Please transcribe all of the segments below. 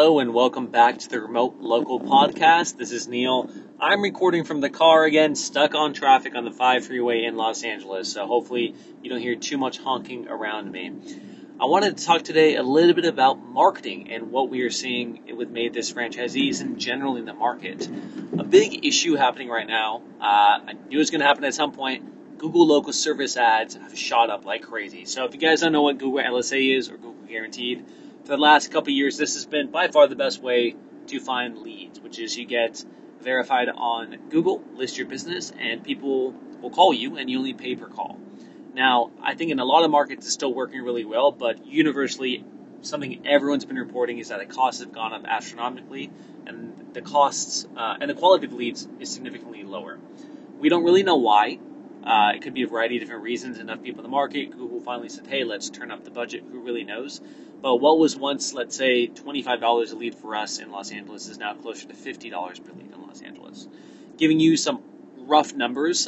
Hello and welcome back to the Remote Local Podcast. This is Neil. I'm recording from the car again, stuck on traffic on the 5 freeway in Los Angeles, so hopefully you don't hear too much honking around me. I wanted to talk today a little bit about marketing and what we are seeing with Made This franchisees and generally in the market. A big issue happening right now, I knew it was going to happen at some point. Google local service ads have shot up like crazy. So if you guys don't know what Google LSA is or Google Guaranteed, for the last couple of years, this has been by far the best way to find leads, which is you get verified on Google, list your business, and people will call you, and you only pay per call. Now, I think in a lot of markets it's still working really well, but universally, something everyone's been reporting is that the costs have gone up astronomically, and the costs and the quality of leads is significantly lower. We don't really know why. It could be a variety of different reasons. Enough people in the market. Google finally said, hey, let's turn up the budget. Who really knows? But what was once, let's say, $25 a lead for us in Los Angeles is now closer to $50 per lead in Los Angeles. Giving you some rough numbers,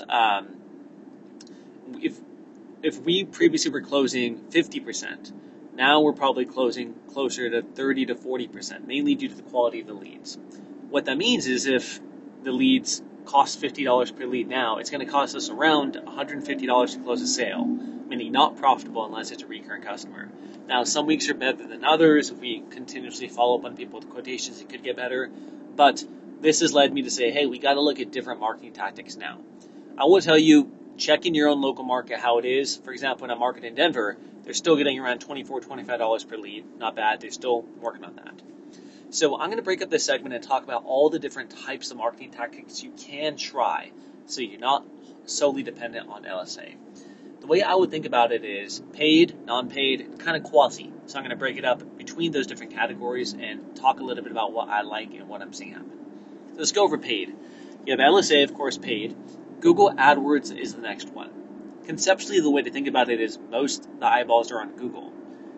if we previously were closing 50%, now we're probably closing closer to 30 to 40%, mainly due to the quality of the leads. What that means is if the leads cost $50 per lead now, it's going to cost us around $150 to close a sale, meaning not profitable unless it's a recurring customer. Now, some weeks are better than others. If we continuously follow up on people with quotations, it could get better. But this has led me to say, hey, we got to look at different marketing tactics now. I will tell you, check in your own local market how it is. For example, in a market in Denver, they're still getting around $24, $25 per lead. Not bad. They're still working on that. So I'm going to break up this segment and talk about all the different types of marketing tactics you can try so you're not solely dependent on LSA. The way I would think about it is paid, non-paid, kind of quasi. So I'm going to break it up between those different categories and talk a little bit about what I like and what I'm seeing happen. So let's go over paid. You have LSA, of course, paid. Google AdWords is the next one. Conceptually, the way to think about it is most of the eyeballs are on Google.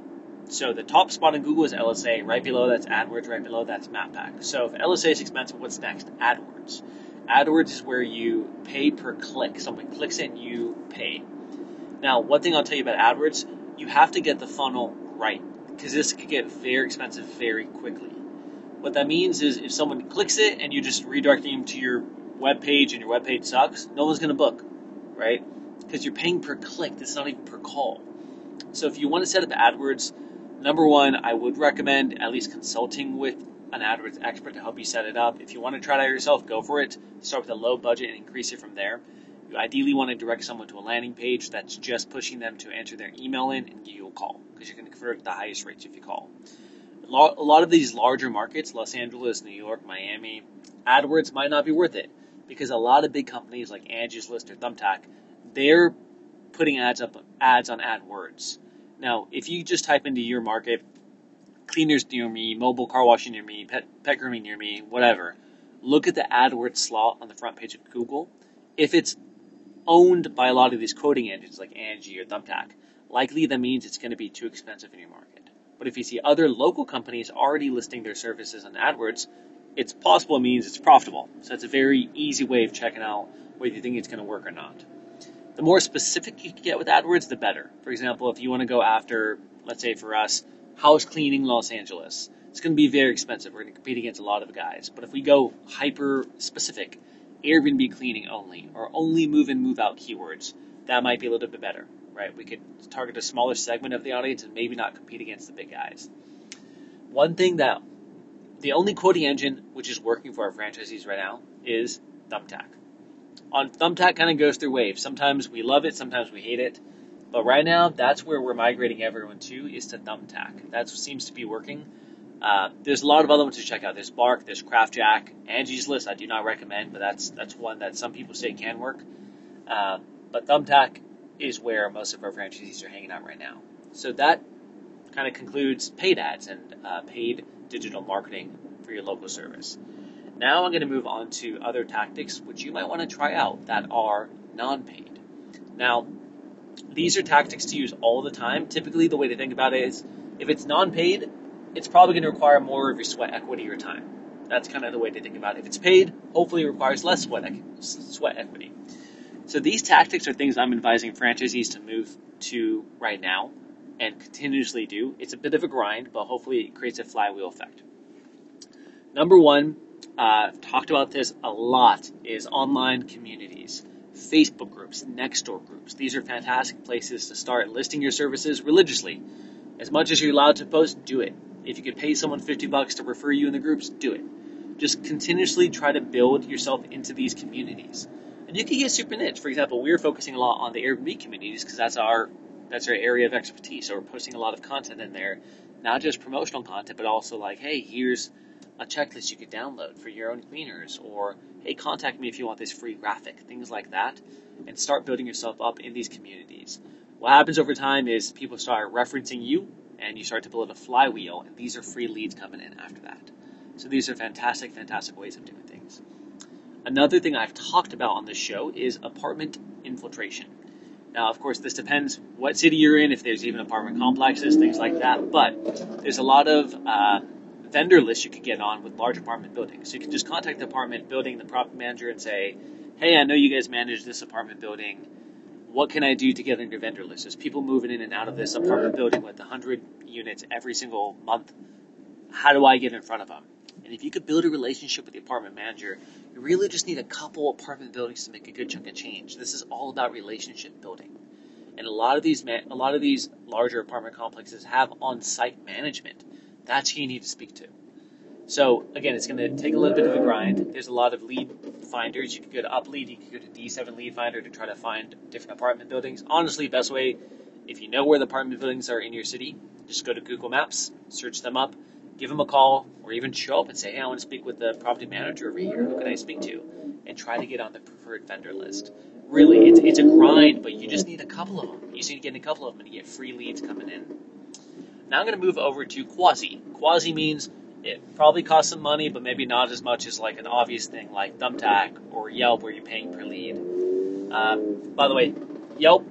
So the top spot in Google is LSA. Right below that's AdWords. Right below that's MapPack. So if LSA is expensive, what's next? AdWords. AdWords is where you pay per click. Someone clicks it and you pay. Now, one thing I'll tell you about AdWords, you have to get the funnel right because this could get very expensive very quickly. What that means is if someone clicks it and you just redirect them to your web page and your web page sucks, no one's going to book, right? Because you're paying per click. This is not even per call. So if you want to set up AdWords, number one, I would recommend at least consulting with an AdWords expert to help you set it up. If you want to try it out yourself, go for it. Start with a low budget and increase it from there. You ideally want to direct someone to a landing page that's just pushing them to enter their email in and give you a call because you're going to convert at the highest rates if you call. A lot of these larger markets, Los Angeles, New York, Miami, AdWords might not be worth it because a lot of big companies like Angie's List or Thumbtack, they're putting ads on AdWords. Now, if you just type into your market, cleaners near me, mobile car washing near me, pet grooming near me, whatever, look at the AdWords slot on the front page of Google. If it's owned by a lot of these quoting engines like Angie or Thumbtack, likely that means it's going to be too expensive in your market. But if you see other local companies already listing their services on AdWords, it's possible it means it's profitable. So it's a very easy way of checking out whether you think it's going to work or not. The more specific you can get with AdWords, the better. For example, if you want to go after, let's say for us, house cleaning Los Angeles, it's going to be very expensive. We're going to compete against a lot of guys. But if we go hyper specific, Airbnb cleaning only, or only move in, move out keywords, that might be a little bit better, right? We could target a smaller segment of the audience and maybe not compete against the big guys. One thing that the only quoting engine which is working for our franchisees right now is Thumbtack. On Thumbtack kind of goes through waves. Sometimes we love it, sometimes we hate it. But right now, that's where we're migrating everyone to, is to Thumbtack. That seems to be working. There's a lot of other ones to check out. There's Bark, there's CraftJack, Angie's List. I do not recommend, but that's one that some people say can work. But Thumbtack is where most of our franchisees are hanging out right now. So that kind of concludes paid ads and paid digital marketing for your local service. Now I'm going to move on to other tactics which you might want to try out that are non-paid. Now, these are tactics to use all the time. Typically, the way to think about it is if it's non-paid, it's probably going to require more of your sweat equity or time. That's kind of the way to think about it. If it's paid, hopefully it requires less sweat equity. So these tactics are things I'm advising franchisees to move to right now and continuously do. It's a bit of a grind, but hopefully it creates a flywheel effect. Number one, I've talked about this a lot, is online communities. Facebook groups, Nextdoor groups. These are fantastic places to start listing your services religiously. As much as you're allowed to post, do it. If you could pay someone $50 to refer you in the groups, do it. Just continuously try to build yourself into these communities. And you can get super niche. For example, we're focusing a lot on the Airbnb communities because that's our area of expertise. So we're posting a lot of content in there, not just promotional content, but also like, hey, here's a checklist you could download for your own cleaners, or hey, contact me if you want this free graphic, things like that, and start building yourself up in these communities. What happens over time is people start referencing you, and you start to build a flywheel, and these are free leads coming in after that. So these are fantastic, fantastic ways of doing things. Another thing I've talked about on this show is apartment infiltration. Now, of course, this depends what city you're in, if there's even apartment complexes, things like that, but there's a lot of vendor lists you could get on with large apartment buildings. So you can just contact the apartment building, the property manager, and say, hey, I know you guys manage this apartment building. What can I do to get on your vendor list? There's people moving in and out of this apartment building with 100 units every single month. How do I get in front of them? And if you could build a relationship with the apartment manager, you really just need a couple apartment buildings to make a good chunk of change. This is all about relationship building. And a lot of these larger apartment complexes have on-site management. That's who you need to speak to. So again, it's going to take a little bit of a grind. There's a lot of lead finders. You can go to UpLead, you can go to D7 Lead Finder to try to find different apartment buildings. Honestly, best way, if you know where the apartment buildings are in your city, just go to Google Maps, search them up, give them a call, or even show up and say, hey, I want to speak with the property manager over here. Who can I speak to? And try to get on the preferred vendor list. Really, it's a grind, but you just need a couple of them. You just need to get a couple of them and you get free leads coming in. Now I'm going to move over to Quasi. Quasi means it probably costs some money, but maybe not as much as like an obvious thing like Thumbtack or Yelp where you're paying per lead. By the way, Yelp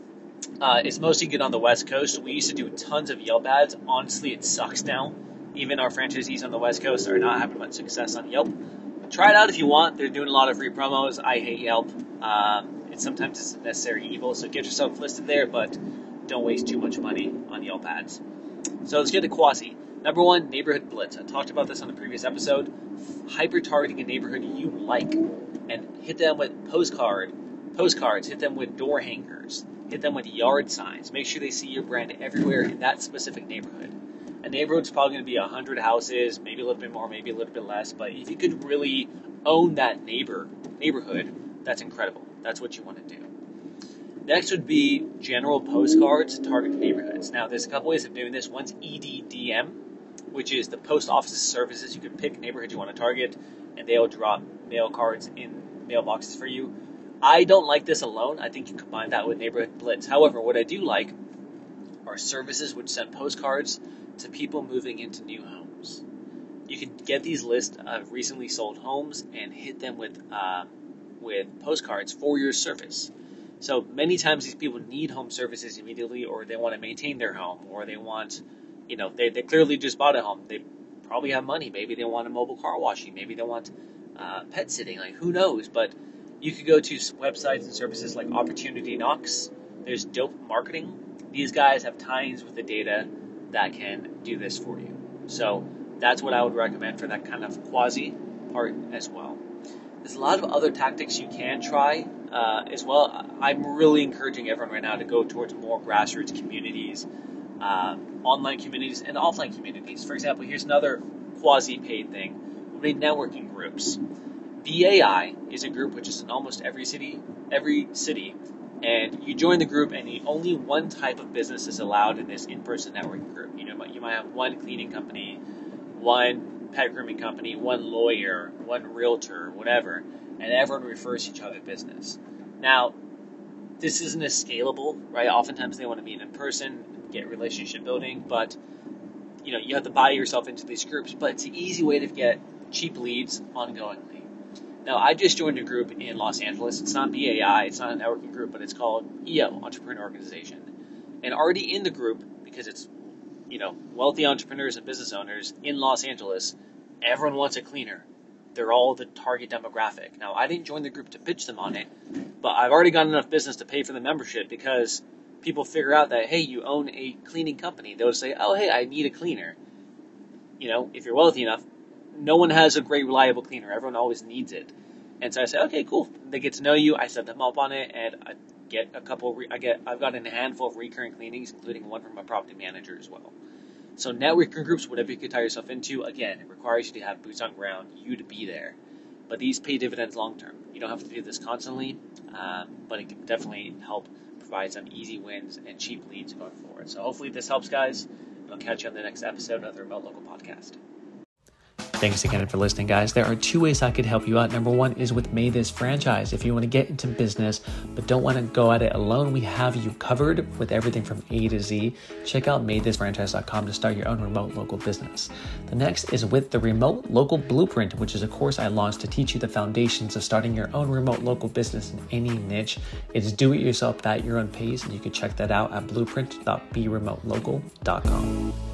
is mostly good on the West Coast. We used to do tons of Yelp ads. Honestly, it sucks now. Even our franchisees on the West Coast are not having much success on Yelp. Try it out if you want. They're doing a lot of free promos. I hate Yelp. Sometimes it's a necessary evil, so get yourself listed there, but don't waste too much money on Yelp ads. So let's get to Quasi. Number one, neighborhood blitz. I talked about this on the previous episode. Hyper-targeting a neighborhood you like and hit them with postcards, hit them with door hangers, hit them with yard signs. Make sure they see your brand everywhere in that specific neighborhood. A neighborhood's probably going to be 100 houses, maybe a little bit more, maybe a little bit less, but if you could really own that neighborhood, that's incredible. That's what you want to do. Next would be general postcards to target neighborhoods. Now, there's a couple ways of doing this. One's EDDM, which is the post office services. You can pick neighborhoods you want to target, and they'll drop mail cards in mailboxes for you. I don't like this alone. I think you combine that with neighborhood blitz. However, what I do like are services which send postcards to people moving into new homes. You can get these lists of recently sold homes and hit them with postcards for your service. So many times these people need home services immediately, or they want to maintain their home, or they want, they clearly just bought a home. They probably have money. Maybe they want a mobile car washing. Maybe they want pet sitting. Like, who knows? But you could go to websites and services like Opportunity Knocks. There's Dope Marketing. These guys have tie-ins with the data that can do this for you. So that's what I would recommend for that kind of quasi part as well. There's a lot of other tactics you can try as well. I'm really encouraging everyone right now to go towards more grassroots communities, online communities, and offline communities. For example, here's another quasi-paid thing. We made networking groups. BAI is a group which is in almost every city, and you join the group, and only one type of business is allowed in this in-person networking group. You might have one cleaning company, one pet grooming company, one lawyer, one realtor, whatever, and everyone refers each other business. Now, this isn't as scalable, right? Oftentimes they want to meet in person, get relationship building, but you have to buy yourself into these groups. But it's an easy way to get cheap leads ongoingly. Now, I just joined a group in Los Angeles. It's not BAI, it's not a networking group, but it's called EO, Entrepreneur Organization. And already in the group, because it's wealthy entrepreneurs and business owners in Los Angeles, everyone wants a cleaner. They're all the target demographic. Now, I didn't join the group to pitch them on it, but I've already got enough business to pay for the membership because people figure out that, hey, you own a cleaning company. They'll say, oh, hey, I need a cleaner. If you're wealthy enough, no one has a great reliable cleaner. Everyone always needs it. And so I say, okay, cool. They get to know you. I set them up on it, and I get I've gotten a handful of recurring cleanings, including one from my property manager as well. So networking groups, whatever you could tie yourself into, again, it requires you to have boots on ground, you to be there. But these pay dividends long term. You don't have to do this constantly, but it can definitely help provide some easy wins and cheap leads going forward. So hopefully this helps, guys. I'll catch you on the next episode of the Remote Local Podcast. Thanks again for listening, guys. There are 2 ways I could help you out. Number 1 is with Made This Franchise. If you want to get into business but don't want to go at it alone, we have you covered with everything from A to Z. Check out madethisfranchise.com to start your own remote local business. The next is with the Remote Local Blueprint, which is a course I launched to teach you the foundations of starting your own remote local business in any niche. It's do-it-yourself at your own pace, and you can check that out at blueprint.beremotelocal.com.